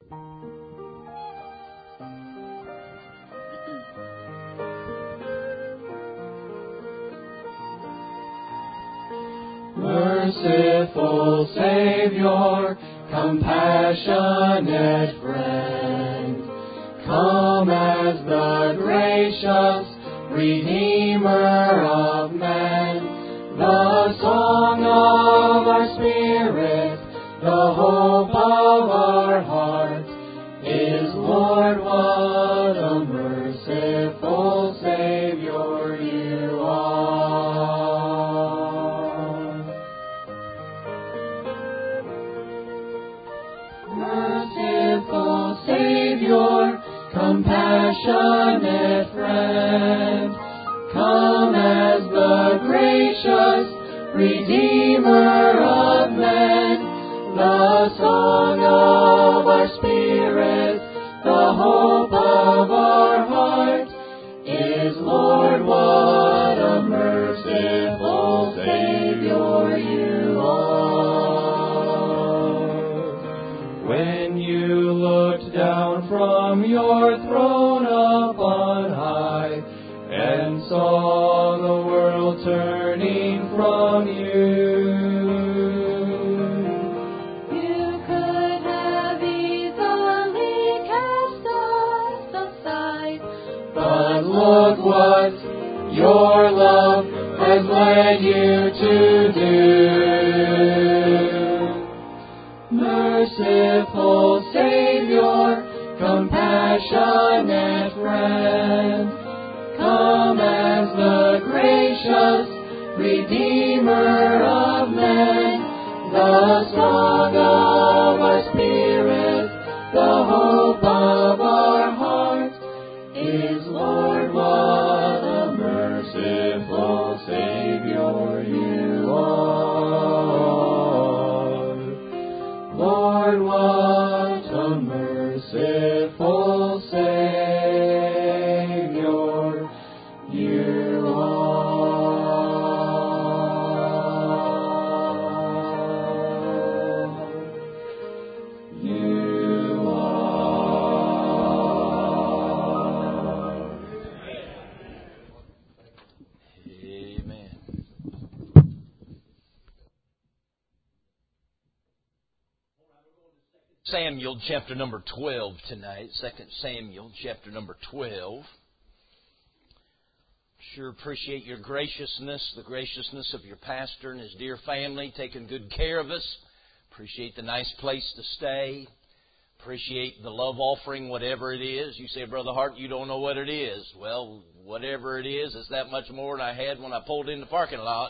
Merciful Savior, compassionate friend, come as the gracious Redeemer of man, the song of our spirit, the hope of our heart, is Lord, what a merciful Savior you are. Merciful Savior, compassionate friend, come as the gracious Redeemer of men, the song of our spirit, the hope of our heart, is Lord, what a merciful Savior you are. When you looked down from your throne upon high, and saw the world turning from you, you could have easily cast us aside. But look what your love has led you to do. Merciful Savior, compassionate friend, come as the gracious Redeemer of men, the song of our spirit, the hope of our heart, is Lord, what a merciful Savior you are. Lord, what a merciful Savior you are. You are. Amen. Samuel chapter number 12 tonight. 2 Samuel chapter number 12. Sure appreciate your graciousness, the graciousness of your pastor and his dear family, taking good care of us. Appreciate the nice place to stay. Appreciate the love offering, whatever it is. You say, Brother Hart, you don't know what it is. Well, whatever it is, it's that much more than I had when I pulled in the parking lot.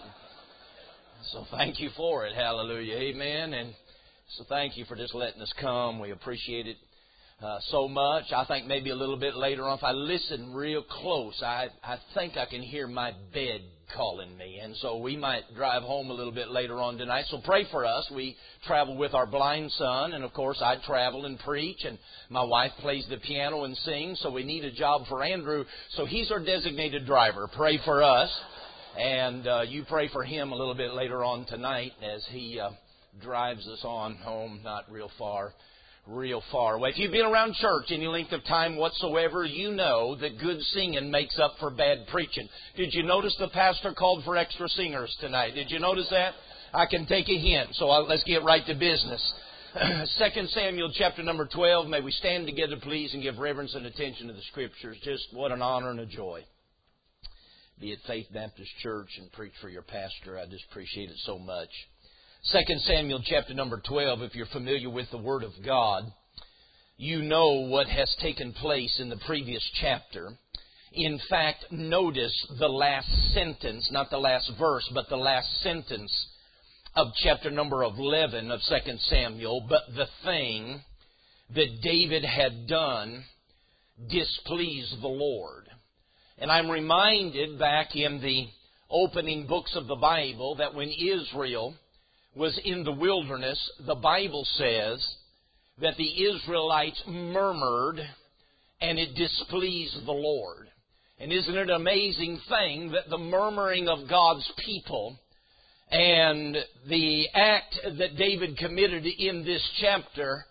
So thank you for it. Hallelujah. Amen. And so thank you for just letting us come. We appreciate it so much. I think maybe a little bit later on, if I listen real close, I think I can hear my bed calling me. And so we might drive home a little bit later on tonight. So pray for us. We travel with our blind son. And, of course, I travel and preach. And my wife plays the piano and sings. So we need a job for Andrew. So he's our designated driver. Pray for us. And you pray for him a little bit later on tonight as he drives us on home, not real far away. If you've been around church any length of time whatsoever, you know that good singing makes up for bad preaching. Did you notice the pastor called for extra singers tonight? Did you notice that? I can take a hint, so let's get right to business. 2 Samuel chapter number 12. May we stand together, please, and give reverence and attention to the Scriptures. Just what an honor and a joy. Be at Faith Baptist Church and preach for your pastor. I just appreciate it so much. 2 Samuel chapter number 12, if you're familiar with the Word of God, you know what has taken place in the previous chapter. In fact, notice the last sentence, not the last verse, but the last sentence of chapter number 11 of 2 Samuel. But the thing that David had done displeased the Lord. And I'm reminded back in the opening books of the Bible that when Israel was in the wilderness, the Bible says that the Israelites murmured and it displeased the Lord. And isn't it an amazing thing that the murmuring of God's people and the act that David committed in this chapter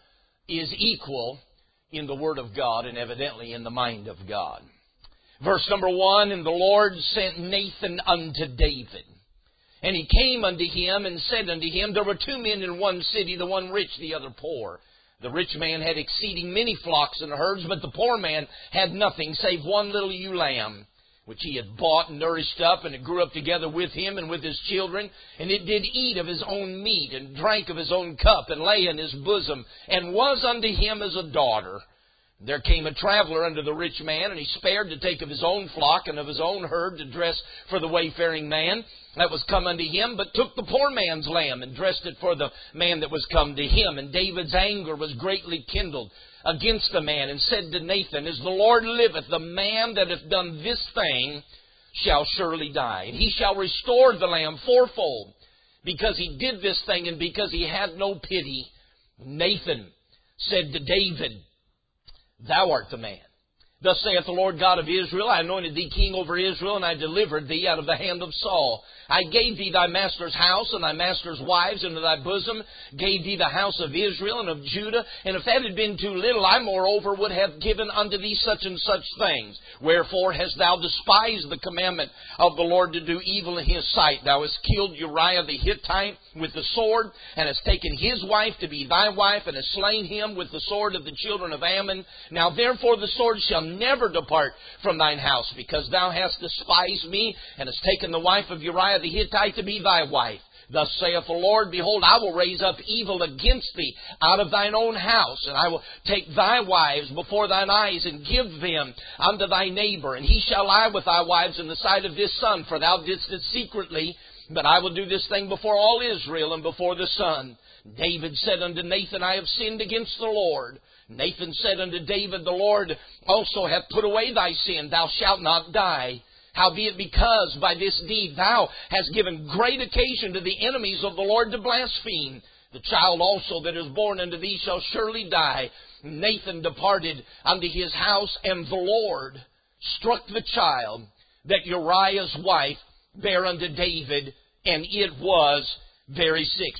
is equal in the Word of God and evidently in the mind of God. Verse number 1, and the Lord sent Nathan unto David. And he came unto him and said unto him, there were 2 men in one city, the one rich, the other poor. The rich man had exceeding many flocks and herds, but the poor man had nothing save one little ewe lamb, which he had bought and nourished up, and it grew up together with him and with his children. And it did eat of his own meat, and drank of his own cup, and lay in his bosom, and was unto him as a daughter. There came a traveler unto the rich man, and he spared to take of his own flock and of his own herd to dress for the wayfaring man that was come unto him, but took the poor man's lamb and dressed it for the man that was come to him. And David's anger was greatly kindled against the man, and said to Nathan, as the Lord liveth, the man that hath done this thing shall surely die. And he shall restore the lamb fourfold, because he did this thing, and because he had no pity. Nathan said to David, thou art the man. Thus saith the Lord God of Israel, I anointed thee king over Israel, and I delivered thee out of the hand of Saul. I gave thee thy master's house and thy master's wives into thy bosom, gave thee the house of Israel and of Judah. And if that had been too little, I moreover would have given unto thee such and such things. Wherefore hast thou despised the commandment of the Lord to do evil in his sight? Thou hast killed Uriah the Hittite with the sword, and hast taken his wife to be thy wife, and hast slain him with the sword of the children of Ammon. Now therefore the sword shall never depart from thine house, because thou hast despised me, and hast taken the wife of Uriah the Hittite to be thy wife. Thus saith the Lord, behold, I will raise up evil against thee out of thine own house, and I will take thy wives before thine eyes, and give them unto thy neighbor, and he shall lie with thy wives in the sight of this sun, for thou didst it secretly, but I will do this thing before all Israel and before the sun. David said unto Nathan, I have sinned against the Lord. Nathan said unto David, the Lord also hath put away thy sin, thou shalt not die. Howbeit because by this deed thou hast given great occasion to the enemies of the Lord to blaspheme, the child also that is born unto thee shall surely die. Nathan departed unto his house, and the Lord struck the child that Uriah's wife bare unto David, and it was very sick.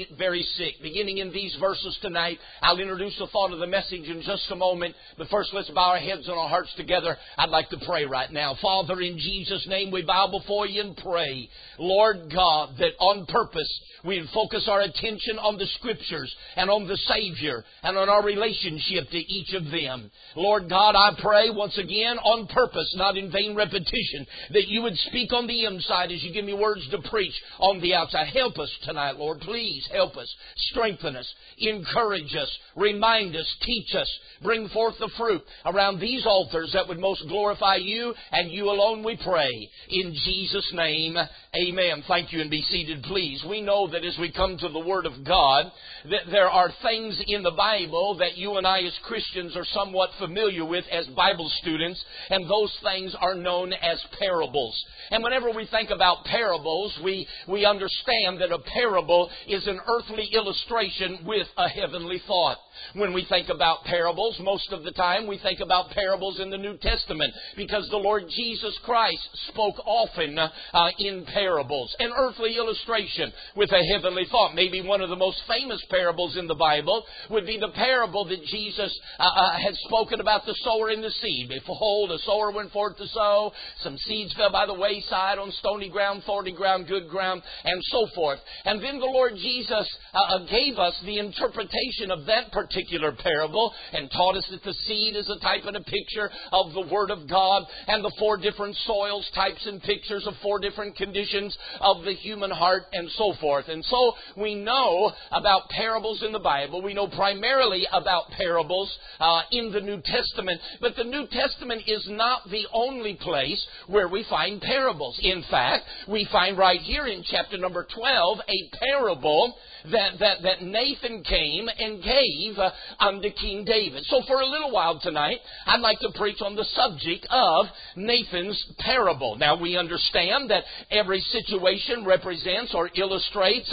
Beginning in these verses tonight, I'll introduce the thought of the message in just a moment. But first, let's bow our heads and our hearts together. I'd like to pray right now. Father, in Jesus' name, we bow before you and pray, Lord God, that on purpose we'd focus our attention on the Scriptures and on the Savior and on our relationship to each of them. Lord God, I pray once again on purpose, not in vain repetition, that you would speak on the inside as you give me words to preach on the outside. Help us tonight, Lord. Please help us, strengthen us, encourage us, remind us, teach us, bring forth the fruit around these altars that would most glorify you and you alone, we pray. In Jesus' name, amen. Thank you, and be seated, please. We know that as we come to the Word of God, that there are things in the Bible that you and I as Christians are somewhat familiar with as Bible students, and those things are known as parables. And whenever we think about parables, we understand that a parable is an earthly illustration with a heavenly thought. When we think about parables, most of the time we think about parables in the New Testament, because the Lord Jesus Christ spoke often in parables. An earthly illustration with a heavenly thought. Maybe one of the most famous parables in the Bible would be the parable that Jesus had spoken about the sower and the seed. Behold, a sower went forth to sow. Some seeds fell by the wayside on stony ground, thorny ground, good ground, and so forth. And then the Lord Jesus gave us the interpretation of that particular parable and taught us that the seed is a type and a picture of the Word of God, and the 4 different soils, types and pictures of 4 different conditions of the human heart, and so forth. And so we know about parables in the Bible. We know primarily about parables in the New Testament, but the New Testament is not the only place where we find parables. In fact, we find right here in chapter number 12 a parable that Nathan came and gave unto King David. So for a little while tonight, I'd like to preach on the subject of Nathan's parable. Now, we understand that every situation represents or illustrates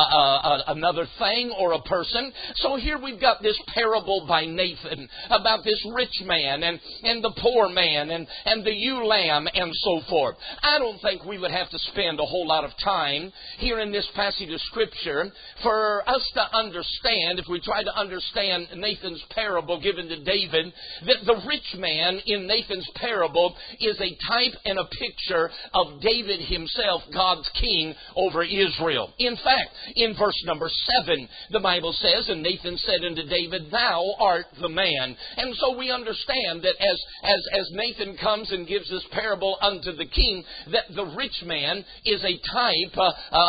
another thing or a person. So here we've got this parable by Nathan about this rich man and the poor man and the ewe lamb and so forth. I don't think we would have to spend a whole lot of time here in this passage of Scripture for us to understand, if we try to understand Nathan's parable given to David, that the rich man in Nathan's parable is a type and a picture of David himself, God's king over Israel. In fact, in verse number 7, the Bible says, "And Nathan said unto David, Thou art the man." And so we understand that as Nathan comes and gives this parable unto the king, that the rich man is a type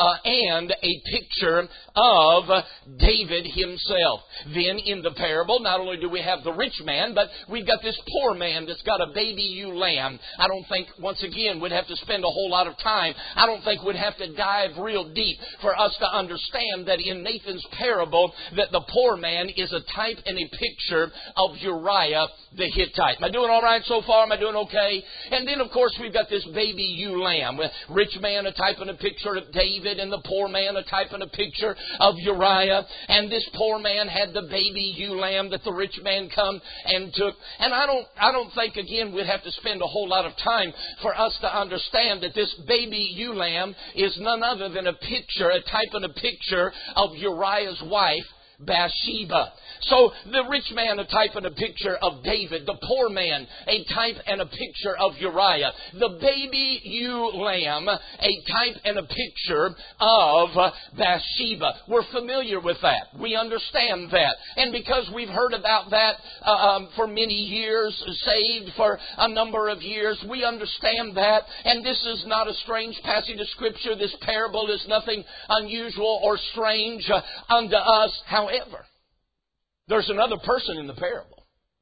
and a picture of David himself. Then in the parable, not only do we have the rich man, but we've got this poor man that's got a baby ewe lamb. I don't think, once again, we'd have to spend a whole lot of time. I don't think we'd have to dive real deep for us to understand that in Nathan's parable, that the poor man is a type and a picture of Uriah the Hittite. Am I doing all right so far? Am I doing okay? And then, of course, we've got this baby ewe lamb. Rich man, a type and a picture of David, and the poor man, a type and a picture of Uriah. And this poor man had the baby ewe lamb that the rich man come and took. And I don't think, again, we'd have to spend a whole lot of time for us to understand that this baby ewe lamb is none other than a picture, a type and a picture of Uriah's wife, Bathsheba. So the rich man, a type and a picture of David. The poor man, a type and a picture of Uriah. The baby ewe lamb, a type and a picture of Bathsheba. We're familiar with that. We understand that. And because we've heard about that for many years, saved for a number of years, we understand that. And this is not a strange passage of Scripture. This parable is nothing unusual or strange unto us. However, there's another person in the parable.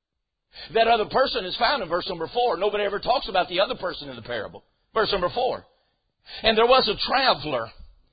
That other person is found in verse number 4. Nobody ever talks about the other person in the parable. Verse number 4. "And there was a traveler,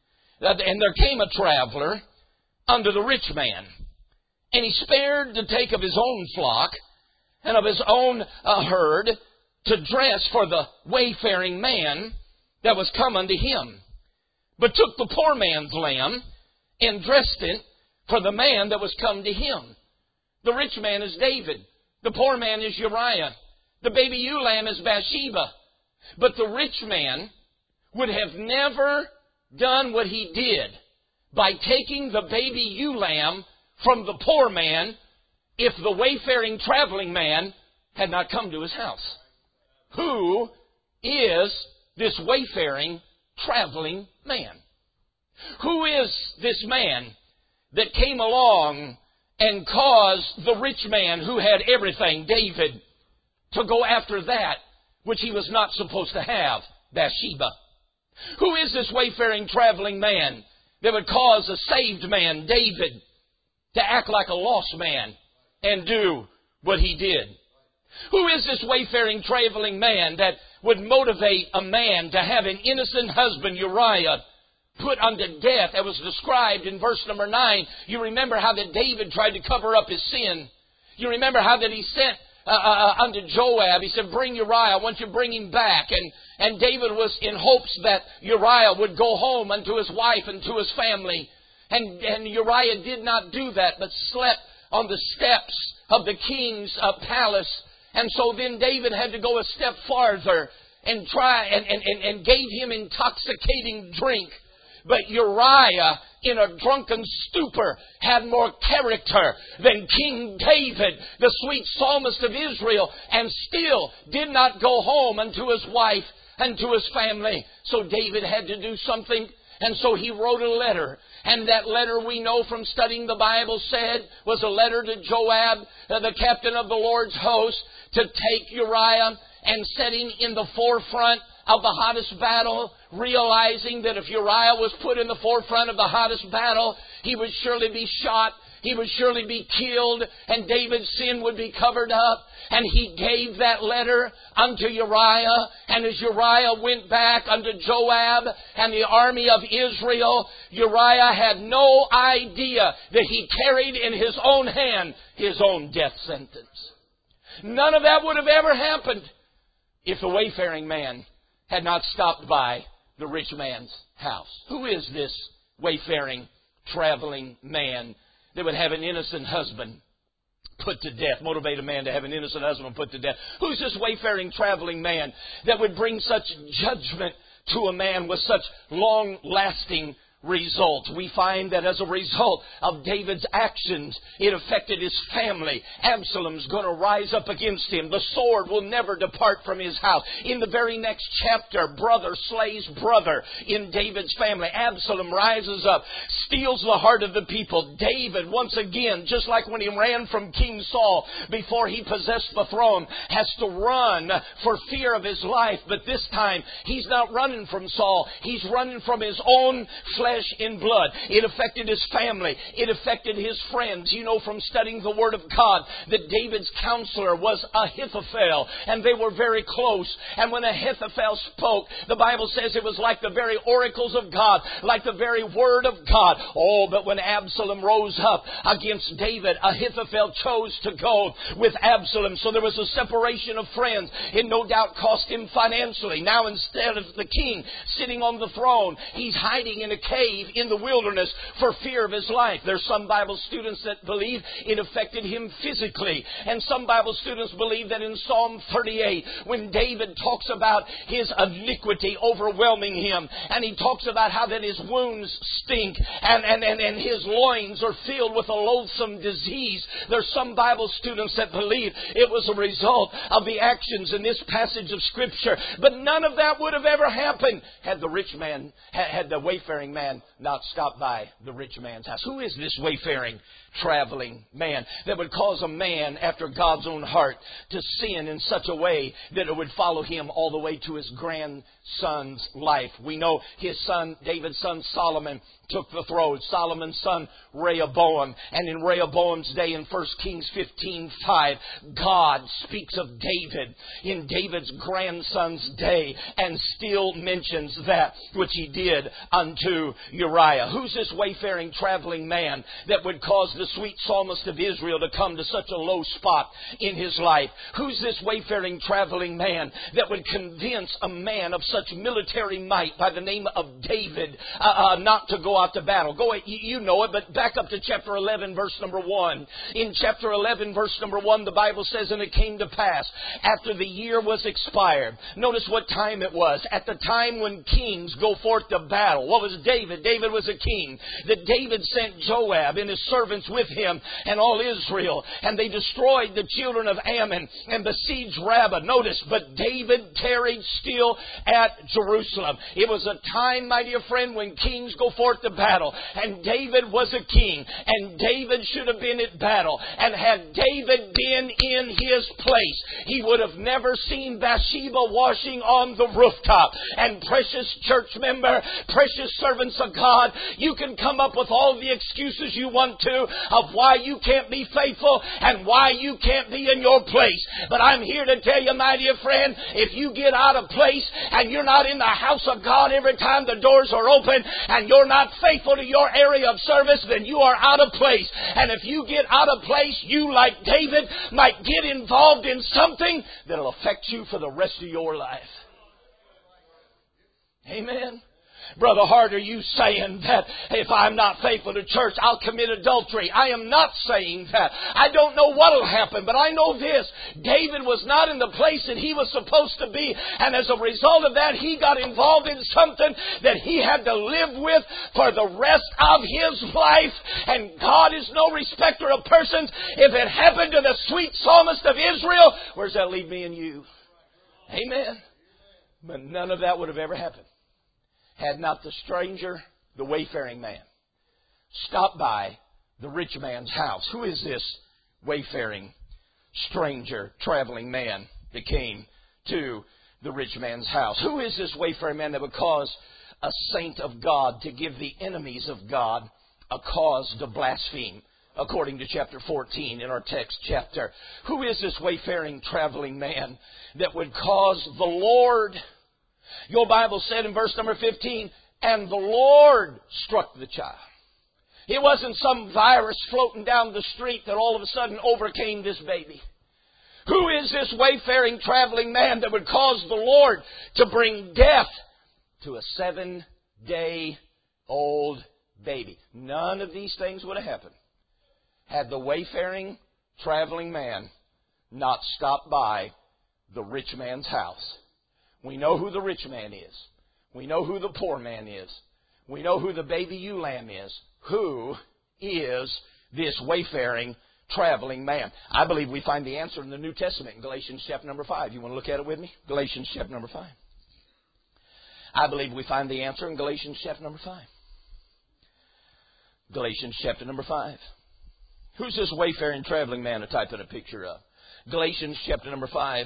and there came a traveler unto the rich man. And he spared to take of his own flock and of his own herd to dress for the wayfaring man that was come unto him. But took the poor man's lamb and dressed it for the man that was come to him." The rich man is David. The poor man is Uriah. The baby ewe lamb is Bathsheba. But the rich man would have never done what he did by taking the baby ewe lamb from the poor man if the wayfaring traveling man had not come to his house. Who is this wayfaring traveling man? Who is this man that came along and caused the rich man who had everything, David, to go after that which he was not supposed to have, Bathsheba? Who is this wayfaring traveling man that would cause a saved man, David, to act like a lost man and do what he did? Who is this wayfaring traveling man that would motivate a man to have an innocent husband, Uriah, put unto death, that was described in verse number 9. You remember how that David tried to cover up his sin. You remember how that he sent unto Joab. He said, "Bring Uriah. I want you to bring him back." And David was in hopes that Uriah would go home unto his wife and to his family. And Uriah did not do that, but slept on the steps of the king's palace. And so then David had to go a step farther and try and gave him intoxicating drink. But Uriah, in a drunken stupor, had more character than King David, the sweet psalmist of Israel, and still did not go home unto his wife and to his family. So David had to do something, and so he wrote a letter. And that letter, we know from studying the Bible, said was a letter to Joab, the captain of the Lord's host, to take Uriah and set him in the forefront of the hottest battle, realizing that if Uriah was put in the forefront of the hottest battle, he would surely be shot, he would surely be killed, and David's sin would be covered up. And he gave that letter unto Uriah, and as Uriah went back unto Joab and the army of Israel, Uriah had no idea that he carried in his own hand his own death sentence. None of that would have ever happened if the wayfaring man had not stopped by the rich man's house. Who is this wayfaring, traveling man that would have an innocent husband put to death, motivate a man to have an innocent husband put to death? Who's this wayfaring, traveling man that would bring such judgment to a man with such long-lasting result. We find that as a result of David's actions, it affected his family. Absalom's going to rise up against him. The sword will never depart from his house. In the very next chapter, brother slays brother in David's family. Absalom rises up, steals the heart of the people. David, once again, just like when he ran from King Saul before he possessed the throne, has to run for fear of his life. But this time, he's not running from Saul. He's running from his own flesh and blood. It affected his family. It affected his friends. You know from studying the Word of God that David's counselor was Ahithophel, and they were very close. And when Ahithophel spoke, the Bible says it was like the very oracles of God, like the very Word of God. Oh, but when Absalom rose up against David, Ahithophel chose to go with Absalom. So there was a separation of friends. It no doubt cost him financially. Now instead of the king sitting on the throne, he's hiding in a cave in the wilderness for fear of his life. There's some Bible students that believe it affected him physically. And some Bible students believe that in Psalm 38, when David talks about his iniquity overwhelming him, and he talks about how that his wounds stink and his loins are filled with a loathsome disease. There's some Bible students that believe it was a result of the actions in this passage of Scripture. But none of that would have ever happened had the rich man, had the wayfaring man not stopped by the rich man's house. Who is this wayfaring, traveling man that would cause a man after God's own heart to sin in such a way that it would follow him all the way to his grandson's life? We know his son, David's son Solomon, took the throne. Solomon's son Rehoboam. And in Rehoboam's day in 1 Kings 15:5, God speaks of David in David's grandson's day and still mentions that which he did unto Uriah. Who's this wayfaring, traveling man that would cause the sweet psalmist of Israel to come to such a low spot in his life? Who's this wayfaring, traveling man that would convince a man of such military might by the name of David not to go out to battle? You know it, but back up to chapter 11, verse number 1. In chapter 11, verse number 1, the Bible says, "And it came to pass, after the year was expired." Notice what time it was. At the time when kings go forth to battle. What was David? David was a king. That David sent Joab and his servants with him and all Israel. And they destroyed the children of Ammon and besieged Rabbah. Notice, but David tarried still at Jerusalem. It was a time, my dear friend, when kings go forth to battle. And David was a king. And David should have been at battle. And had David been in his place, he would have never seen Bathsheba washing on the rooftop. And precious church member, precious servants of God, you can come up with all the excuses you want to of why you can't be faithful and why you can't be in your place. But I'm here to tell you, my dear friend, if you get out of place and you're not in the house of God every time the doors are open and you're not faithful to your area of service, then you are out of place. And if you get out of place, you, like David, might get involved in something that'll affect you for the rest of your life. Amen. Brother Hart, are you saying that if I'm not faithful to church, I'll commit adultery? I am not saying that. I don't know what will happen, but I know this. David was not in the place that he was supposed to be, and as a result of that, he got involved in something that he had to live with for the rest of his life. And God is no respecter of persons. If it happened to the sweet psalmist of Israel, where's that leave me and you? Amen. But none of that would have ever happened had not the stranger, the wayfaring man, stopped by the rich man's house. Who is this wayfaring, stranger, traveling man that came to the rich man's house? Who is this wayfaring man that would cause a saint of God to give the enemies of God a cause to blaspheme? According to chapter 14 in our text chapter. Who is this wayfaring, traveling man that would cause the Lord... Your Bible said in verse number 15, and the Lord struck the child. It wasn't some virus floating down the street that all of a sudden overcame this baby. Who is this wayfaring, traveling man that would cause the Lord to bring death to a 7-day-old baby? None of these things would have happened had the wayfaring, traveling man not stopped by the rich man's house. We know who the rich man is. We know who the poor man is. We know who the baby ewe lamb is. Who is this wayfaring, traveling man? I believe we find the answer in the New Testament in Galatians chapter number 5. You want to look at it with me? Galatians chapter number 5. I believe we find the answer in Galatians chapter number 5. Galatians chapter number 5. Who's this wayfaring, traveling man a type and a picture of? Galatians chapter number 5.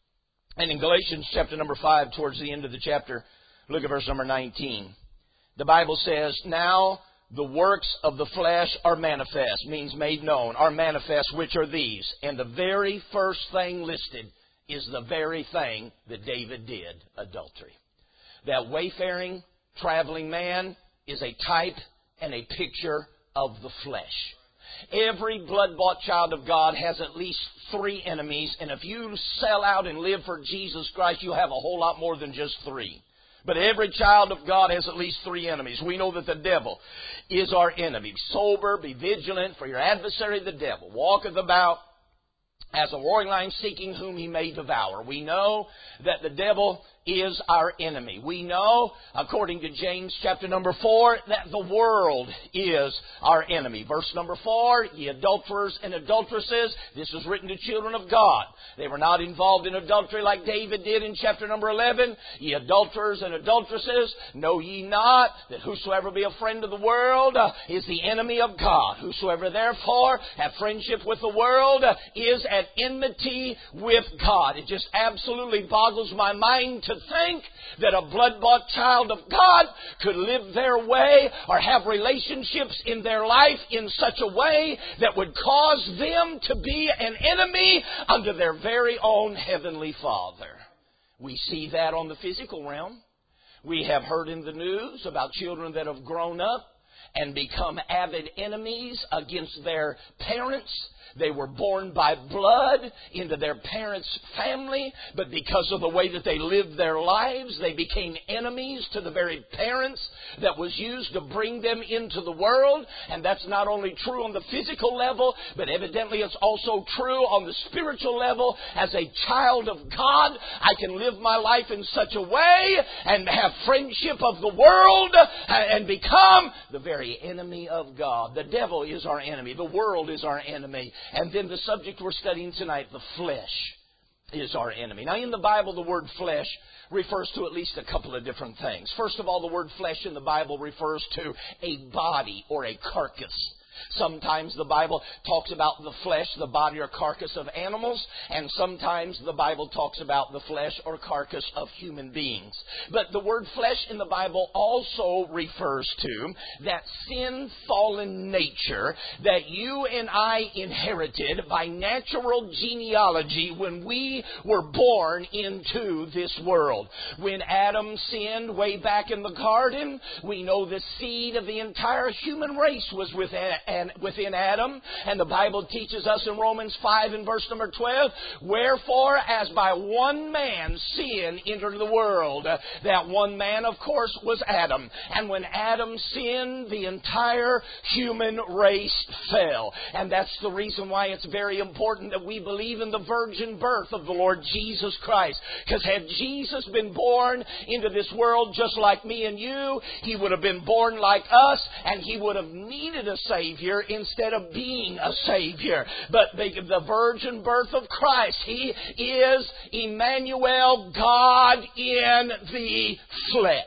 And in Galatians chapter number 5, towards the end of the chapter, look at verse number 19. The Bible says, now the works of the flesh are manifest, means made known, are manifest, which are these. And the very first thing listed is the very thing that David did, adultery. That wayfaring, traveling man is a type and a picture of the flesh. Every blood-bought child of God has at least 3 enemies, and if you sell out and live for Jesus Christ, you'll have a whole lot more than just 3. But every child of God has at least 3 enemies. We know that the devil is our enemy. Be sober, be vigilant, for your adversary, the devil, walketh about as a roaring lion seeking whom he may devour. We know that the devil is our enemy. We know, according to James chapter number 4, that the world is our enemy. Verse number 4, ye adulterers and adulteresses, this was written to children of God. They were not involved in adultery like David did in chapter number 11. Ye adulterers and adulteresses, know ye not that whosoever be a friend of the world is the enemy of God. Whosoever therefore have friendship with the world is at enmity with God. It just absolutely boggles my mind to think that a blood-bought child of God could live their way or have relationships in their life in such a way that would cause them to be an enemy unto their very own Heavenly Father. We see that on the physical realm. We have heard in the news about children that have grown up and become avid enemies against their parents. They were born by blood into their parents' family, but because of the way that they lived their lives, they became enemies to the very parents that was used to bring them into the world. And that's not only true on the physical level, but evidently it's also true on the spiritual level. As a child of God, I can live my life in such a way and have friendship of the world and become the very enemy of God. The devil is our enemy. The world is our enemy. And then the subject we're studying tonight, the flesh, is our enemy. Now, in the Bible, the word flesh refers to at least a couple of different things. First of all, the word flesh in the Bible refers to a body or a carcass. Sometimes the Bible talks about the flesh, the body or carcass of animals, and sometimes the Bible talks about the flesh or carcass of human beings. But the word flesh in the Bible also refers to that sin-fallen nature that you and I inherited by natural genealogy when we were born into this world. When Adam sinned way back in the garden, we know the seed of the entire human race was within Adam. And the Bible teaches us in Romans 5 and verse number 12, wherefore as by one man sin entered the world, that one man of course was Adam. And when Adam sinned, the entire human race fell. And that's the reason why it's very important that we believe in the virgin birth of the Lord Jesus Christ. Because had Jesus been born into this world just like me and you, He would have been born like us, and He would have needed a Savior instead of being a Savior. But the virgin birth of Christ, He is Emmanuel, God in the flesh.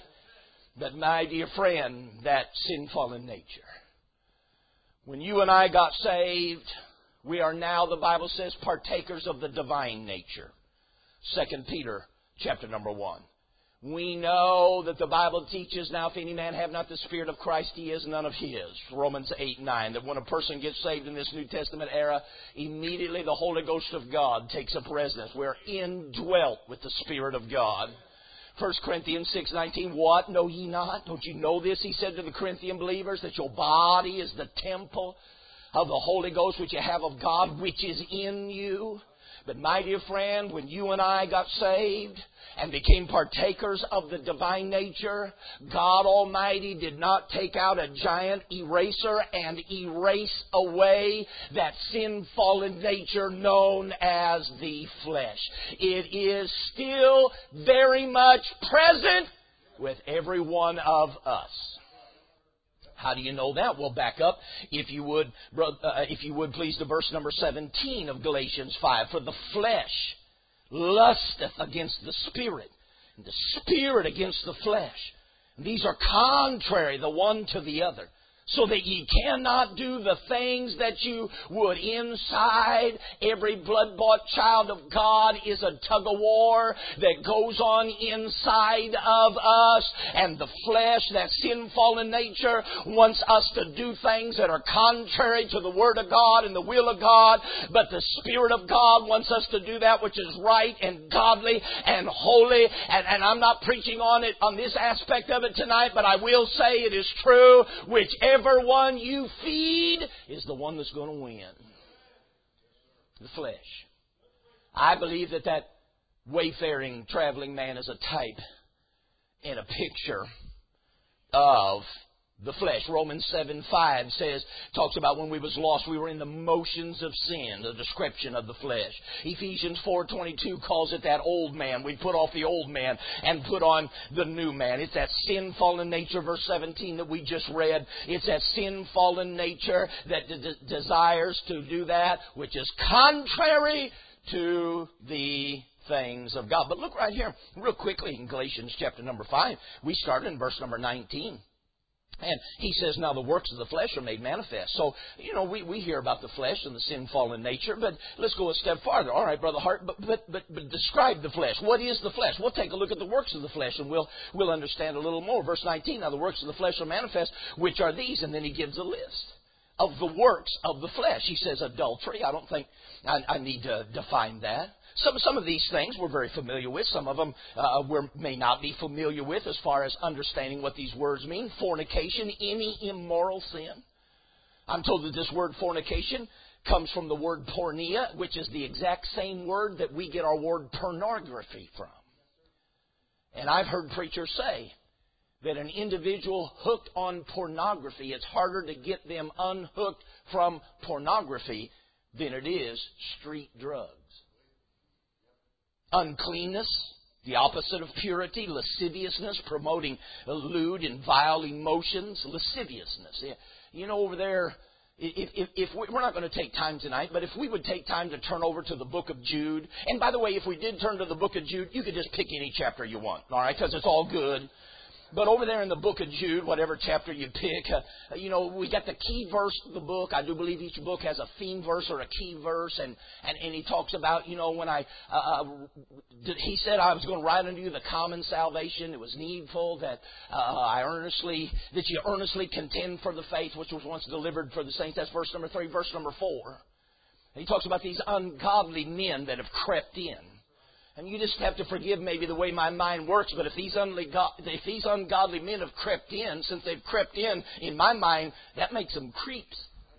But my dear friend, that sin-fallen nature. When you and I got saved, we are now, the Bible says, partakers of the divine nature. 2 Peter chapter number 1. We know that the Bible teaches, now if any man have not the Spirit of Christ, he is none of His. Romans 8:9. That when a person gets saved in this New Testament era, immediately the Holy Ghost of God takes up residence. We're indwelt with the Spirit of God. 1 Corinthians 6:19, what? Know ye not? Don't you know this? He said to the Corinthian believers, that your body is the temple of the Holy Ghost which you have of God, which is in you. But my dear friend, when you and I got saved and became partakers of the divine nature, God Almighty did not take out a giant eraser and erase away that sin-fallen nature known as the flesh. It is still very much present with every one of us. How do you know that? Well, back up, if you would, please, to verse number 17 of Galatians 5. For the flesh lusteth against the Spirit, and the Spirit against the flesh. And these are contrary the one to the other, so that ye cannot do the things that you would inside. Every blood-bought child of God is a tug-of-war that goes on inside of us. And the flesh, that sin-fallen nature, wants us to do things that are contrary to the Word of God and the will of God. But the Spirit of God wants us to do that which is right and godly and holy. And I'm not preaching on this aspect of it tonight, but I will say it is true. Whichever one you feed is the one that's going to win. The flesh. I believe that wayfaring, traveling man is a type and a picture of the flesh. Romans 7:5 talks about when we was lost, we were in the motions of sin, the description of the flesh. Ephesians 4:22 calls it that old man. We put off the old man and put on the new man. It's that sin-fallen nature, verse 17 that we just read. It's that sin-fallen nature that desires to do that which is contrary to the things of God. But look right here, real quickly, in Galatians chapter number 5. We started in verse number 19. And he says, now the works of the flesh are made manifest. So, we hear about the flesh and the sin-fallen nature, but let's go a step farther. All right, Brother Hart, but describe the flesh. What is the flesh? We'll take a look at the works of the flesh, and we'll understand a little more. Verse 19, now the works of the flesh are manifest, which are these, and then he gives a list of the works of the flesh. He says adultery. I don't think I need to define that. Some of these things we're very familiar with. Some of them we may not be familiar with as far as understanding what these words mean. Fornication, any immoral sin. I'm told that this word fornication comes from the word porneia, which is the exact same word that we get our word pornography from. And I've heard preachers say that an individual hooked on pornography, it's harder to get them unhooked from pornography than it is street drugs. Uncleanness, the opposite of purity, lasciviousness, promoting lewd and vile emotions, lasciviousness. Over there, if we're not going to take time tonight, but if we would take time to turn over to the book of Jude, and by the way, if we did turn to the book of Jude, you could just pick any chapter you want, all right, because it's all good. But over there in the book of Jude, whatever chapter you pick, we got the key verse of the book. I do believe each book has a theme verse or a key verse. And he talks about, when he said I was going to write unto you the common salvation. It was needful that you earnestly contend for the faith which was once delivered for the saints. That's verse number 3. Verse number 4. And he talks about these ungodly men that have crept in. And you just have to forgive maybe the way my mind works, but if these ungodly men have crept in, since they've crept in my mind, that makes them creeps.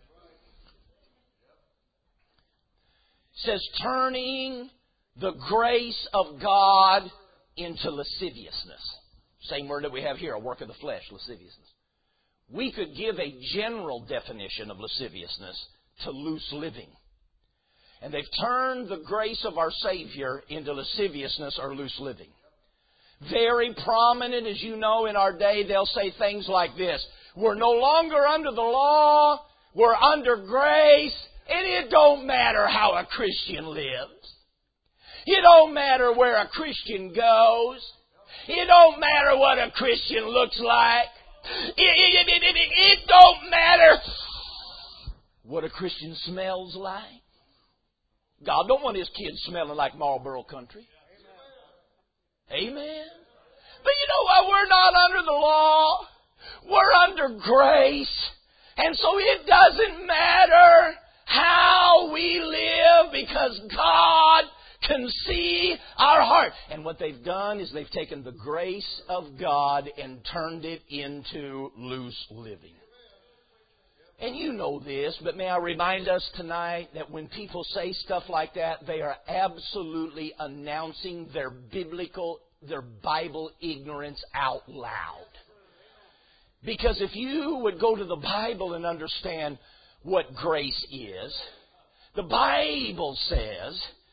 It says, turning the grace of God into lasciviousness. Same word that we have here, a work of the flesh, lasciviousness. We could give a general definition of lasciviousness to loose living. And they've turned the grace of our Savior into lasciviousness or loose living. Very prominent, as you know, in our day, they'll say things like this. We're no longer under the law. We're under grace. And it don't matter how a Christian lives. It don't matter where a Christian goes. It don't matter what a Christian looks like. It don't matter what a Christian smells like. God don't want His kids smelling like Marlboro Country. Amen. But you know what? We're not under the law. We're under grace. And so it doesn't matter how we live because God can see our heart. And what they've done is they've taken the grace of God and turned it into loose living. And you know this, but may I remind us tonight that when people say stuff like that, they are absolutely announcing their Bible ignorance out loud. Because if you would go to the Bible and understand what grace is, the Bible says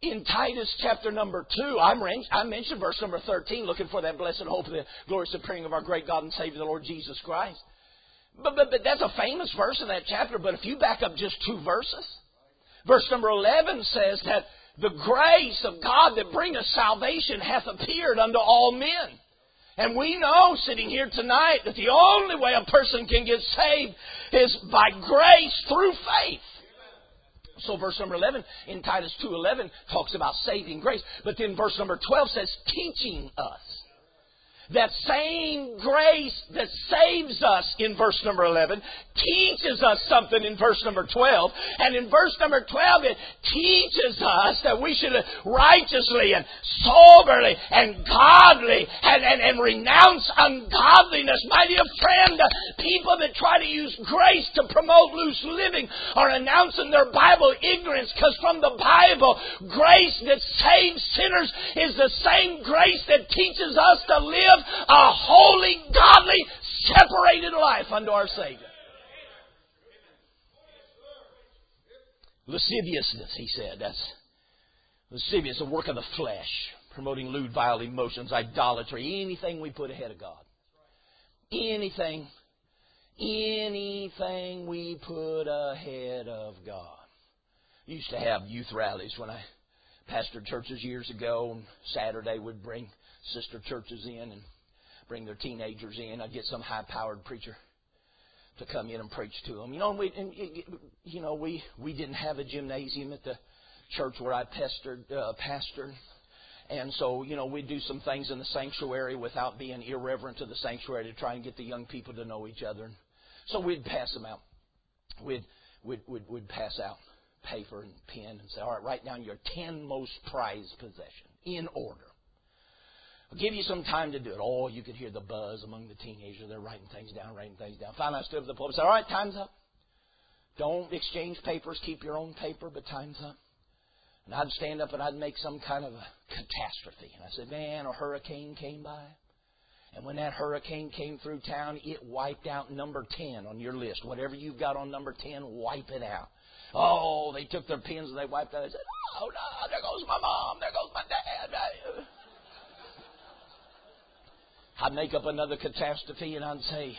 In Titus chapter number 2, I mentioned verse number 13, looking for that blessed hope of the glorious appearing of our great God and Savior, the Lord Jesus Christ. But that's a famous verse in that chapter, but if you back up just 2 verses, verse number 11 says that the grace of God that bringeth salvation hath appeared unto all men. And we know, sitting here tonight, that the only way a person can get saved is by grace through faith. So verse number 11 in Titus 2:11 talks about saving grace. But then verse number 12 says teaching us. That same grace that saves us in verse number 11 teaches us something in verse number 12. And in verse number 12 it teaches us that we should righteously and soberly and godly and renounce ungodliness. My dear friend, people that try to use grace to promote loose living are announcing their Bible ignorance, because from the Bible, grace that saves sinners is the same grace that teaches us to live a holy, godly, separated life unto our Savior. Lasciviousness, he said. That's lascivious, a work of the flesh, promoting lewd, vile emotions, idolatry, anything we put ahead of God. Anything we put ahead of God. I used to have youth rallies when I pastored churches years ago. On Saturday we'd bring sister churches in and bring their teenagers in. I'd get some high-powered preacher to come in and preach to them. We didn't have a gymnasium at the church where I pastored. And so, we'd do some things in the sanctuary without being irreverent to the sanctuary to try and get the young people to know each other. And so we'd pass them out. We'd pass out paper and pen and say, all right, write down your 10 most prized possessions in order. I'll give you some time to do it. Oh, you could hear the buzz among the teenagers. They're writing things down. Finally, I stood up at the pulpit and said, all right, time's up. Don't exchange papers. Keep your own paper, but time's up. And I'd stand up and I'd make some kind of a catastrophe. And I said, man, a hurricane came by. And when that hurricane came through town, it wiped out number 10 on your list. Whatever you've got on number 10, wipe it out. Oh, they took their pens and they wiped out. They said, oh, no, there goes my mom. There goes my dad. I'd make up another catastrophe and I'd say,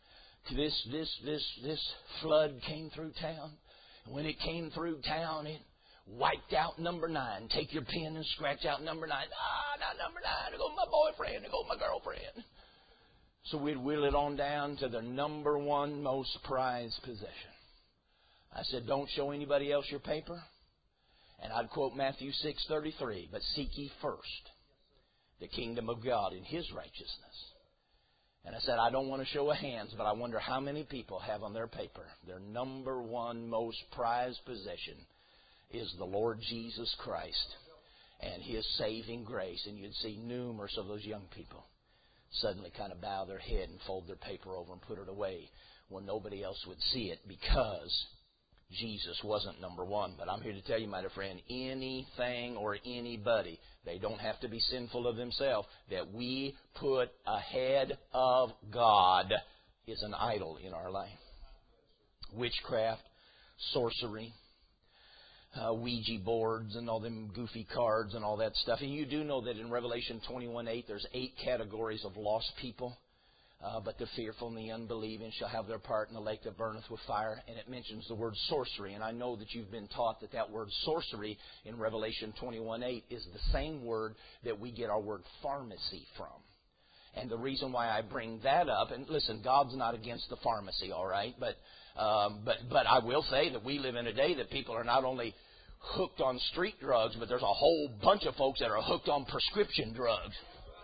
this flood came through town. And when it came through town, it wiped out number 9. Take your pen and scratch out number 9. Not number 9. There goes my boyfriend. There goes my girlfriend. So we'd wheel it on down to the number 1 most prized possession. I said, don't show anybody else your paper. And I'd quote Matthew 6:33, but seek ye first the kingdom of God and His righteousness. And I said, I don't want to show of hands, but I wonder how many people have on their paper their number 1 most prized possession is the Lord Jesus Christ and His saving grace. And you'd see numerous of those young people suddenly kind of bow their head and fold their paper over and put it away when nobody else would see it, because Jesus wasn't number 1. But I'm here to tell you, my dear friend, anything or anybody, they don't have to be sinful of themselves, that we put ahead of God is an idol in our life. Witchcraft, sorcery, Ouija boards and all them goofy cards and all that stuff. And you do know that in Revelation 21:8, there's 8 categories of lost people. But the fearful and the unbelieving shall have their part in the lake that burneth with fire. And it mentions the word sorcery. And I know that you've been taught that word sorcery in Revelation 21:8 is the same word that we get our word pharmacy from. And the reason why I bring that up, and listen, God's not against the pharmacy, all right? But I will say that we live in a day that people are not only hooked on street drugs, but there's a whole bunch of folks that are hooked on prescription drugs.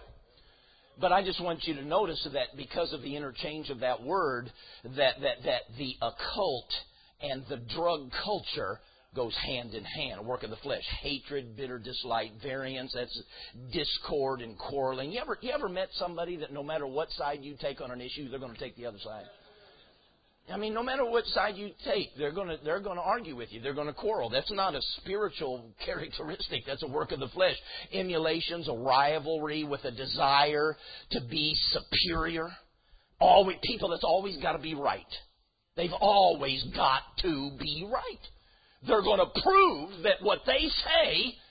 But I just want you to notice that because of the interchange of that word, that the occult and the drug culture goes hand in hand. A work of the flesh. Hatred, bitter dislike, variance, that's discord and quarreling. You ever met somebody that no matter what side you take on an issue, they're going to take the other side? I mean, no matter what side you take, they're going to argue with you. They're going to quarrel. That's not a spiritual characteristic. That's a work of the flesh. Emulations, a rivalry with a desire to be superior. People that's always got to be right. They've always got to be right. They're going to prove that what they say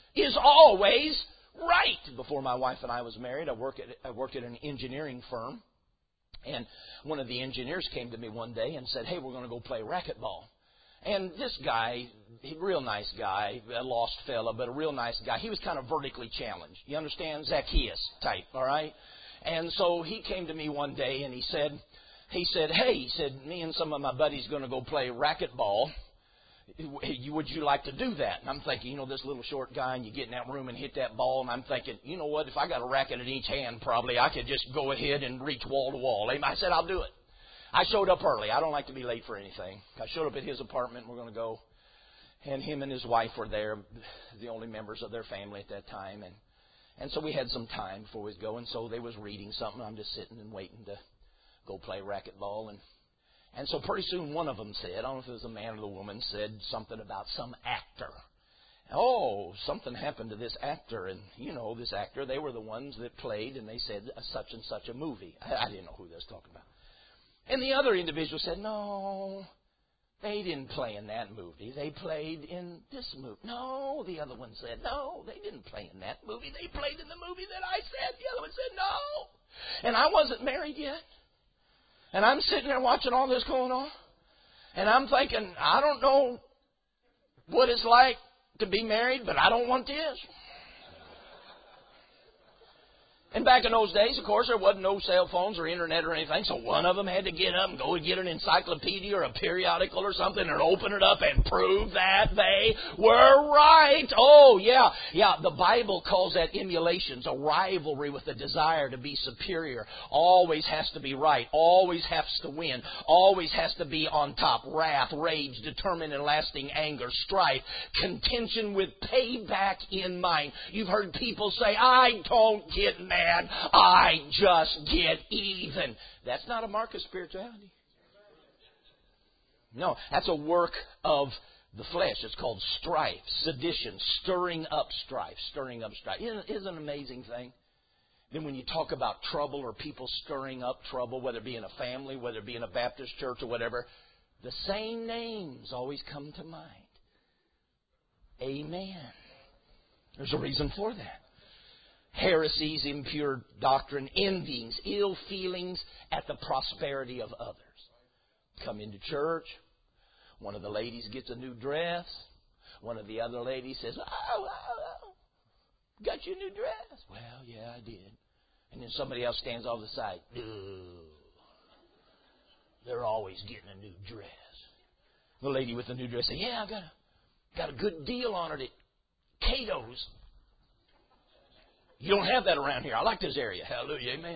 is always right. Before my wife and I was married, I worked at an engineering firm. And one of the engineers came to me one day and said, hey, we're going to go play racquetball. And this guy, real nice guy, a lost fella, but a real nice guy. He was kind of vertically challenged. You understand? Zacchaeus type, all right? And so he came to me one day and he said, me and some of my buddies are going to go play racquetball. Would you like to do that? And I'm thinking, this little short guy, and you get in that room and hit that ball, and I'm thinking, you know what, if I got a racket in each hand, probably I could just go ahead and reach wall to wall. I said, I'll do it. I showed up early. I don't like to be late for anything. I showed up at his apartment. We're going to go. And him and his wife were there, the only members of their family at that time. And so we had some time before we go. And so they was reading something. I'm just sitting and waiting to go play racquetball. And so pretty soon one of them said, I don't know if it was a man or the woman, said something about some actor. Oh, something happened to this actor. And, this actor, they were the ones that played, and they said such and such a movie. I didn't know who they was talking about. And the other individual said, no, they didn't play in that movie. They played in this movie. No, the other one said, no, they didn't play in that movie. They played in the movie that I said. The other one said, no. And I wasn't married yet. And I'm sitting there watching all this going on. And I'm thinking, I don't know what it's like to be married, but I don't want this. And back in those days, of course, there wasn't no cell phones or internet or anything, so one of them had to get up and go and get an encyclopedia or a periodical or something and open it up and prove that they were right. Oh, yeah. The Bible calls that emulations, a rivalry with a desire to be superior. Always has to be right. Always has to win. Always has to be on top. Wrath, rage, determined and lasting anger, strife, contention with payback in mind. You've heard people say, I don't get mad. I just get even. That's not a mark of spirituality. No, that's a work of the flesh. It's called strife, sedition, stirring up strife. Isn't it an amazing thing? Then when you talk about trouble or people stirring up trouble, whether it be in a family, whether it be in a Baptist church or whatever, the same names always come to mind. Amen. There's a reason for that. Heresies, impure doctrine, envyings, ill feelings at the prosperity of others. Come into church. One of the ladies gets a new dress. One of the other ladies says, oh, got you a new dress? Well, yeah, I did. And then somebody else stands off the side. They're always getting a new dress. The lady with the new dress says, yeah, I got a good deal on it at Cato's. You don't have that around here. I like this area. Hallelujah. Amen.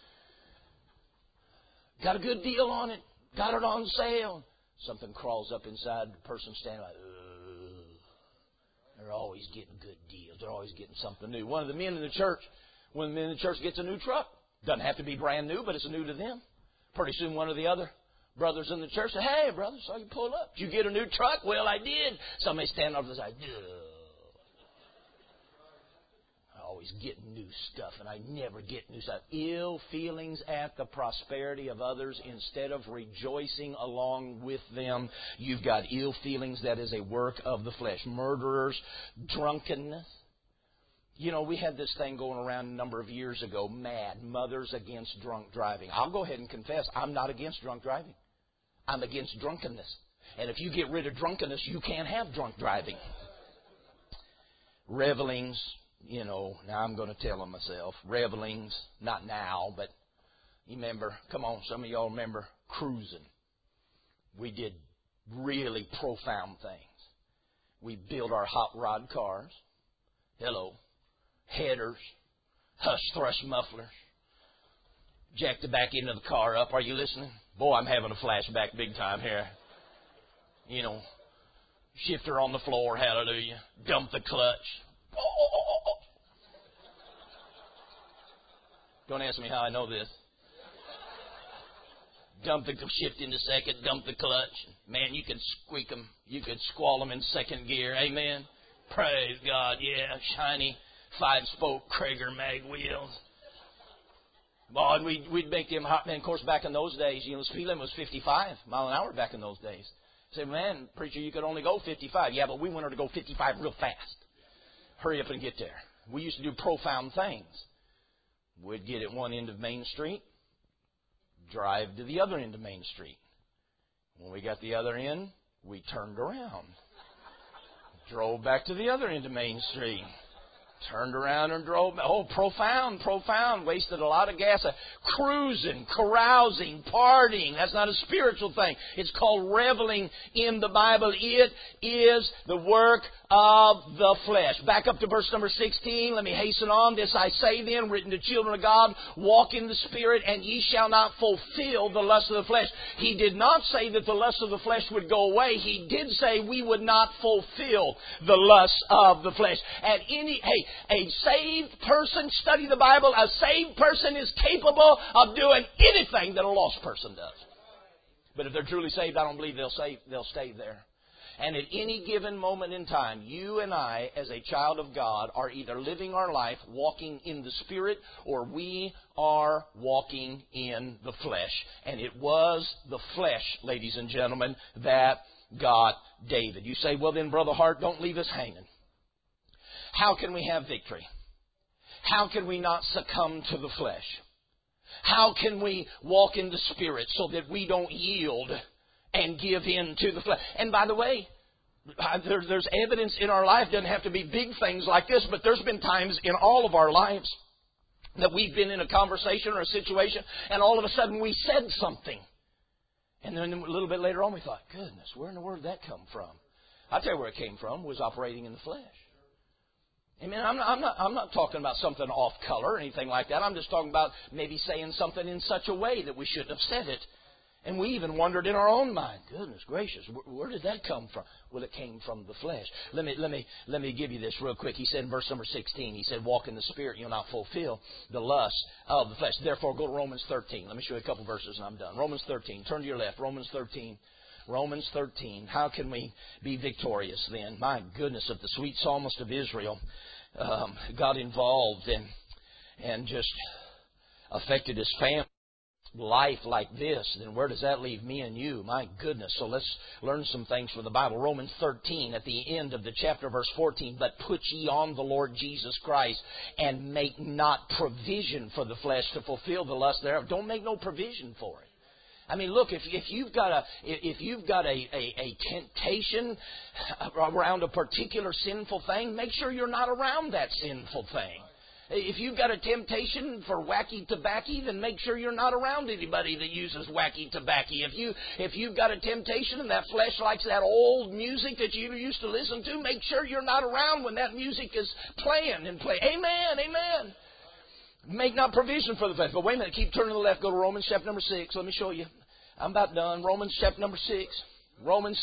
Got a good deal on it. Got it on sale. Something crawls up inside the person standing like, they're always getting good deals. They're always getting something new. One of the men in the church gets a new truck. Doesn't have to be brand new, but it's new to them. Pretty soon one of the other brothers in the church said, hey, brother, saw you pull up. Did you get a new truck? Well, I did. Somebody standing off the side, always getting new stuff, and I never get new stuff. Ill feelings at the prosperity of others instead of rejoicing along with them. You've got ill feelings that is a work of the flesh. Murderers, drunkenness. We had this thing going around a number of years ago, MAD, Mothers Against Drunk Driving. I'll go ahead and confess, I'm not against drunk driving. I'm against drunkenness. And if you get rid of drunkenness, you can't have drunk driving. Revelings. Now I'm going to tell them myself. Revelings, not now, but you remember, come on, some of y'all remember cruising. We did really profound things. We built our hot rod cars. Headers, hush thrush mufflers. Jacked the back end of the car up. Are you listening? Boy, I'm having a flashback big time here. Shifter on the floor, hallelujah. Dump the clutch. Don't ask me how I know this. Dump the shift into second, dump the clutch. Man, you could squeak them. You could squall them in second gear. Amen. Praise God. Yeah, shiny 5-spoke Krager mag wheels. Boy, and we'd make them hot. Man, of course, back in those days, the speed limit was 55 mile an hour back in those days. Say, man, preacher, you could only go 55. Yeah, but we wanted to go 55 real fast. Hurry up and get there. We used to do profound things. We'd get at one end of Main Street, drive to the other end of Main Street. When we got the other end, we turned around. Drove back to the other end of Main Street. Turned around and drove. Oh, profound. Wasted a lot of gas. Cruising, carousing, partying. That's not a spiritual thing. It's called reveling in the Bible. It is the work of the flesh. Back up to verse number 16. Let me hasten on. This I say then, written to children of God, walk in the Spirit, and ye shall not fulfill the lust of the flesh. He did not say that the lust of the flesh would go away. He did say we would not fulfill the lust of the flesh. A saved person, study the Bible, a saved person is capable of doing anything that a lost person does. But if they're truly saved, I don't believe they'll stay there. And at any given moment in time, you and I, as a child of God, are either living our life walking in the Spirit, or we are walking in the flesh. And it was the flesh, ladies and gentlemen, that got David. You say, well then, Brother Hart, don't leave us hanging. How can we have victory? How can we not succumb to the flesh? How can we walk in the Spirit so that we don't yield and give in to the flesh? And by the way, there's evidence in our life. It doesn't have to be big things like this, but there's been times in all of our lives that we've been in a conversation or a situation, and all of a sudden we said something. And then a little bit later on we thought, goodness, where in the world did that come from? I'll tell you where it came from. It was operating in the flesh. I mean, I'm not talking about something off color or anything like that. I'm just talking about maybe saying something in such a way that we shouldn't have said it. And we even wondered in our own mind, goodness gracious, where did that come from? Well, it came from the flesh. Let me give you this real quick. He said in verse number 16, he said, walk in the Spirit, you'll not fulfill the lust of the flesh. Therefore, go to Romans 13. Let me show you a couple verses and I'm done. Romans 13. Turn to your left. Romans 13. Romans 13. How can we be victorious then? My goodness, if the sweet psalmist of Israel got involved and just affected his family life like this, then where does that leave me and you? My goodness. So let's learn some things from the Bible. Romans 13 at the end of the chapter, verse 14. But put ye on the Lord Jesus Christ, and make not provision for the flesh to fulfill the lust thereof. Don't make no provision for it. I mean, look, if you've got a temptation around a particular sinful thing, make sure you're not around that sinful thing. If you've got a temptation for wacky tobacco, then make sure you're not around anybody that uses wacky tobacco. If you've got a temptation and that flesh likes that old music that you used to listen to, make sure you're not around when that music is playing. Amen, amen. Make not provision for the flesh. But wait a minute, keep turning to the left. Go to Romans chapter number 6. Let me show you. I'm about done. Romans chapter number 6. Romans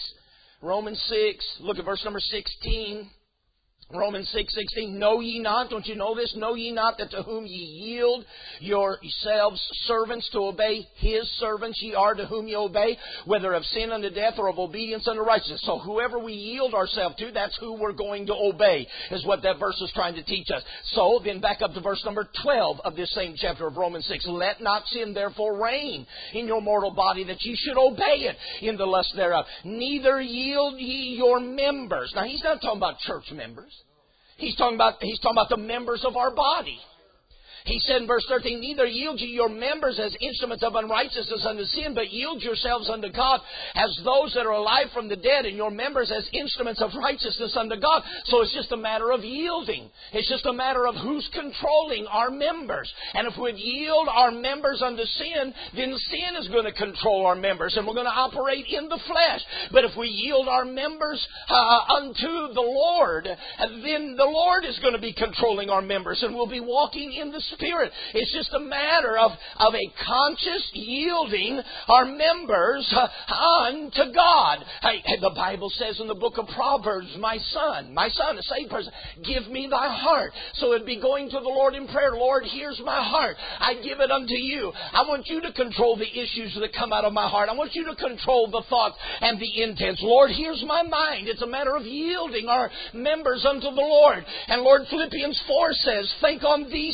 6. Look at verse number 16. Romans 6:16, know ye not, don't you know this? Know ye not that to whom ye yield yourselves servants to obey his servants ye are to whom ye obey, whether of sin unto death or of obedience unto righteousness. So whoever we yield ourselves to, that's who we're going to obey, is what that verse is trying to teach us. So then back up to verse number 12 of this same chapter of Romans 6. Let not sin therefore reign in your mortal body, that ye should obey it in the lust thereof. Neither yield ye your members. Now he's not talking about church members. He's talking about the members of our body. He said in verse 13, neither yield ye your members as instruments of unrighteousness unto sin, but yield yourselves unto God as those that are alive from the dead, and your members as instruments of righteousness unto God. So it's just a matter of yielding. It's just a matter of who's controlling our members. And if we yield our members unto sin, then sin is going to control our members, and we're going to operate in the flesh. But if we yield our members unto the Lord, then the Lord is going to be controlling our members, and we'll be walking in the Spirit. It's just a matter of a conscious yielding our members unto God. The Bible says in the book of Proverbs, my son, a saved person, give me thy heart. So it'd be going to the Lord in prayer. Lord, here's my heart. I give it unto you. I want you to control the issues that come out of my heart. I want you to control the thoughts and the intents. Lord, here's my mind. It's a matter of yielding our members unto the Lord. And Lord, Philippians 4 says, think on these things.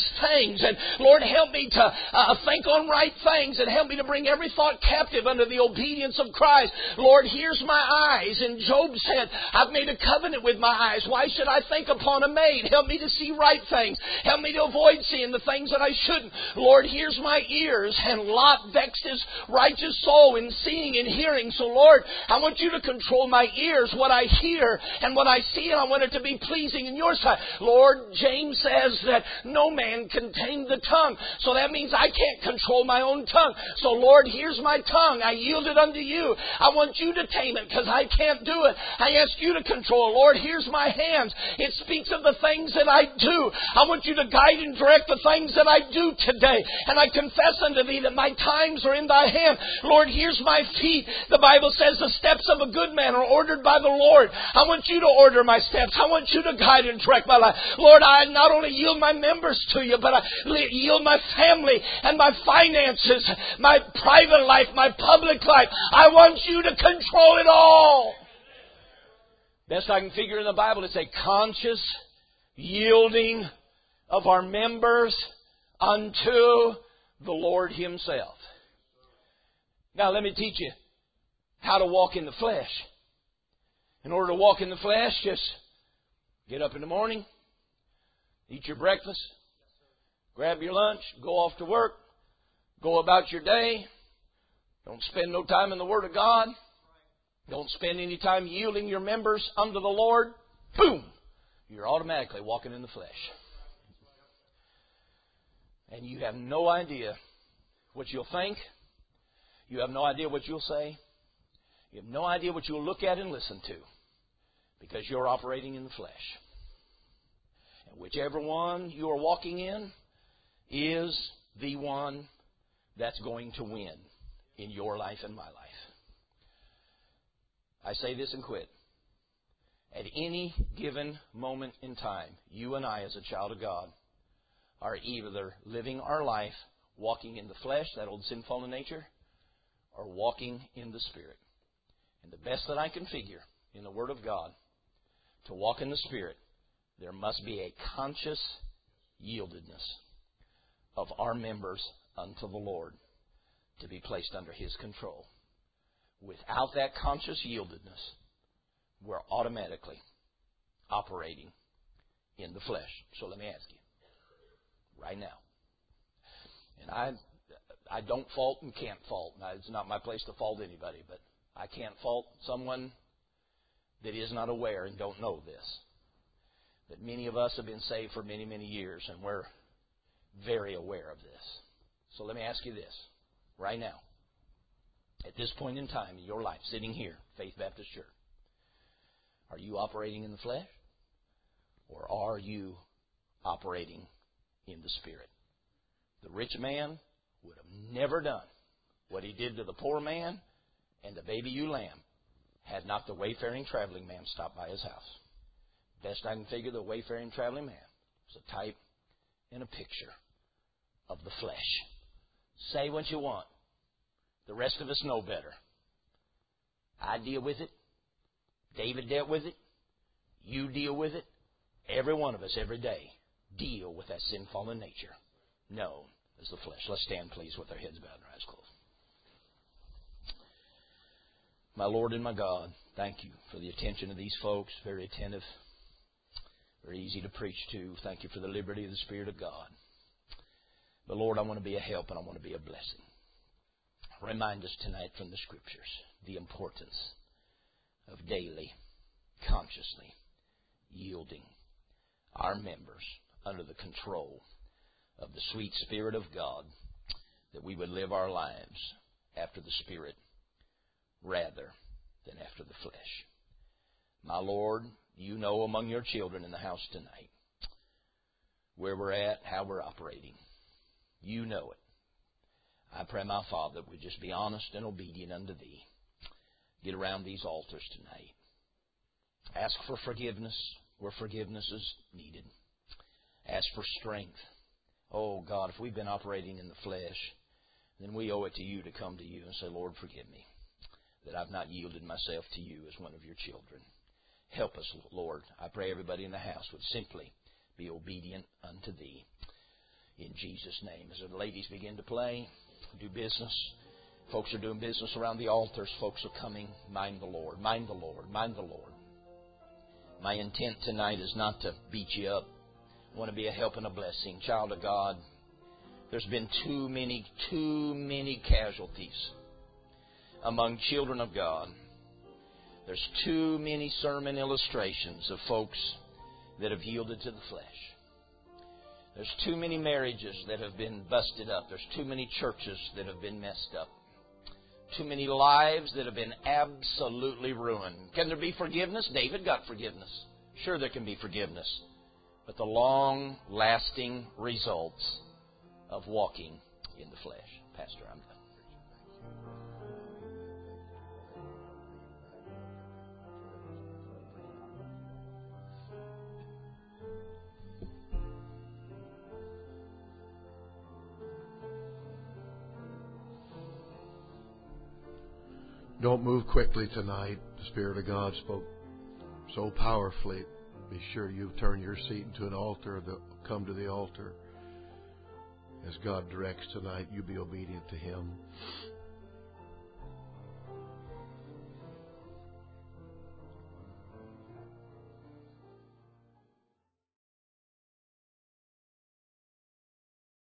things. And Lord, help me to think on right things, and help me to bring every thought captive under the obedience of Christ. Lord, here's my eyes. And Job said, I've made a covenant with my eyes. Why should I think upon a maid? Help me to see right things. Help me to avoid seeing the things that I shouldn't. Lord, here's my ears. And Lot vexed his righteous soul in seeing and hearing. So Lord, I want you to control my ears, what I hear and what I see, and I want it to be pleasing in your sight. Lord, James says that no man can tame the tongue. So that means I can't control my own tongue. So Lord, here's my tongue. I yield it unto you. I want you to tame it because I can't do it. I ask you to control. Lord, here's my hands. It speaks of the things that I do. I want you to guide and direct the things that I do today. And I confess unto thee that my times are in thy hand. Lord, here's my feet. The Bible says the steps of a good man are ordered by the Lord. I want you to order my steps. I want you to guide and direct my life. Lord, I not only yield my members to you, but I yield my family and my finances, my private life, my public life. I want you to control it all. Best I can figure in the Bible, it's a conscious yielding of our members unto the Lord Himself. Now let me teach you how to walk in the flesh. In order to walk in the flesh, just get up in the morning, eat your breakfast, grab your lunch, go off to work, go about your day. Don't spend no time in the Word of God. Don't spend any time yielding your members unto the Lord. Boom! You're automatically walking in the flesh. And you have no idea what you'll think. You have no idea what you'll say. You have no idea what you'll look at and listen to, because you're operating in the flesh. And whichever one you are walking in is the one that's going to win in your life and my life. I say this and quit. At any given moment in time, you and I as a child of God are either living our life walking in the flesh, that old sinful nature, or walking in the Spirit. And the best that I can figure in the Word of God, to walk in the Spirit, there must be a conscious yieldedness of our members unto the Lord to be placed under His control. Without that conscious yieldedness, we're automatically operating in the flesh. So let me ask you, right now, and I don't fault and can't fault. Now, it's not my place to fault anybody, but I can't fault someone that is not aware and don't know this. But many of us have been saved for many, many years, and we're very aware of this. So let me ask you this, right now. At this point in time in your life, sitting here, Faith Baptist Church, are you operating in the flesh? Or are you operating in the Spirit? The rich man would have never done what he did to the poor man and the baby ewe lamb had not the wayfaring traveling man stopped by his house. Best I can figure, the wayfaring traveling man was a type and a picture of the flesh. Say what you want. The rest of us know better. I deal with it. David dealt with it. You deal with it. Every one of us every day deal with that sin-fallen nature known as the flesh. Let's stand, please, with our heads bowed and our eyes closed. My Lord and my God, thank you for the attention of these folks. Very attentive. Very easy to preach to. Thank you for the liberty of the Spirit of God. But Lord, I want to be a help and I want to be a blessing. Remind us tonight from the Scriptures the importance of daily, consciously yielding our members under the control of the sweet Spirit of God, that we would live our lives after the Spirit rather than after the flesh. My Lord, you know among your children in the house tonight where we're at, how we're operating. You know it. I pray, my Father, that we just be honest and obedient unto Thee. Get around these altars tonight. Ask for forgiveness where forgiveness is needed. Ask for strength. Oh, God, if we've been operating in the flesh, then we owe it to You to come to You and say, Lord, forgive me that I've not yielded myself to You as one of Your children. Help us, Lord. I pray everybody in the house would simply be obedient unto Thee. in Jesus' name. As the ladies begin to play, do business. Folks are doing business around the altars. Folks are coming. Mind the Lord. Mind the Lord. Mind the Lord. My intent tonight is not to beat you up. I want to be a help and a blessing. Child of God, there's been too many casualties among children of God. There's too many sermon illustrations of folks that have yielded to the flesh. There's too many marriages that have been busted up. There's too many churches that have been messed up. Too many lives that have been absolutely ruined. Can there be forgiveness? David got forgiveness. Sure, there can be forgiveness. But the long-lasting results of walking in the flesh. Pastor, I'm done. Don't move quickly tonight. The Spirit of God spoke so powerfully. Be sure you turn your seat into an altar. Come to the altar. As God directs tonight, you be obedient to Him.